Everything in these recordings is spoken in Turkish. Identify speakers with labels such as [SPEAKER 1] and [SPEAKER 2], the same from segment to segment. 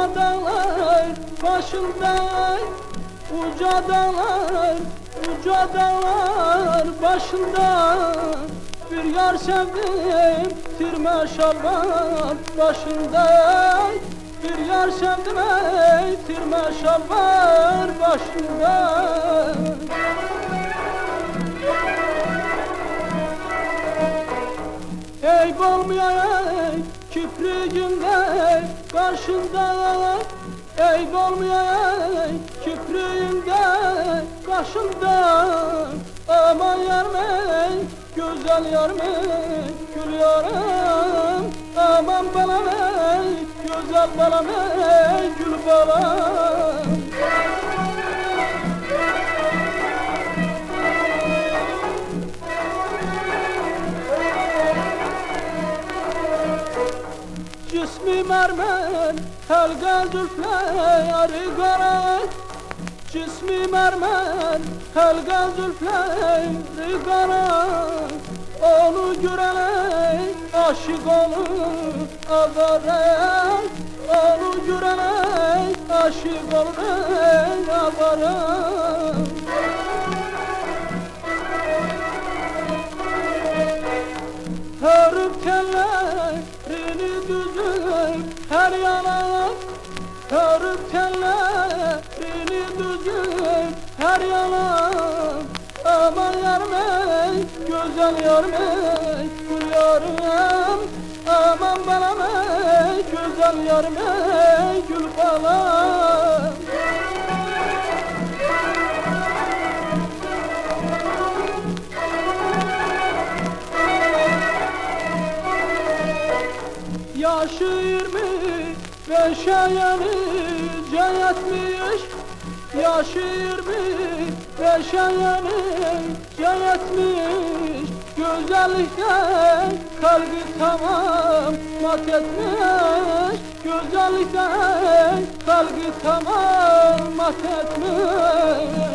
[SPEAKER 1] uca dağlar başında, uca dağlar, uca dağlar başında bir yar sevdim, tirme şalvar başında. Bir yar sevdim, ey tirme şalvar başında. Ey bolmayay kipriğinde karşında, ey bolmayay kipriğinde karşında. Aman yarım ey güzel yarım ey gül yarım. Aman balam ey güzel balam ey gül balam. Cismi mermer, helga zülfleri kara. Cismi mermer, helga zülfleri kara. Onu görene aşık olur avara. Onu görene aşık olur avara. Hörüp tellerini düzüp her yana, hörüp tellerini düzüp her yana. Aman yarım ey güzel yarım ey gül yarım. Aman balam ey güzel yarım ey gül balam. Yaşı 25'e yenince yetmiş. Yaşı 25'e yenince yetmiş. Güzellikten kalbi tamam mat etmiş. Güzellikten kalbi tamam mat etmiş.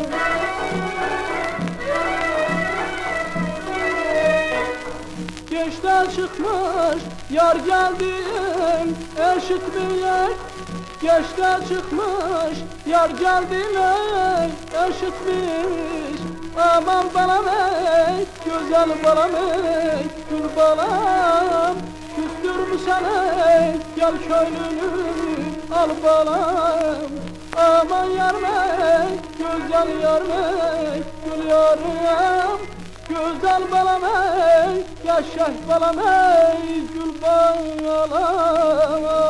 [SPEAKER 1] Geçten çıkmış yar geldim eşitmiyor. Geçten çıkmış yar geldim eşitmiş. Aman balam ey güzel balam ey gül balam. Küstürmüşsen ey gel köylünü al balam. Aman yarım ey güzel yarım ey gül yarım. Güzel balam ey, yaşa balam ey, gül balam.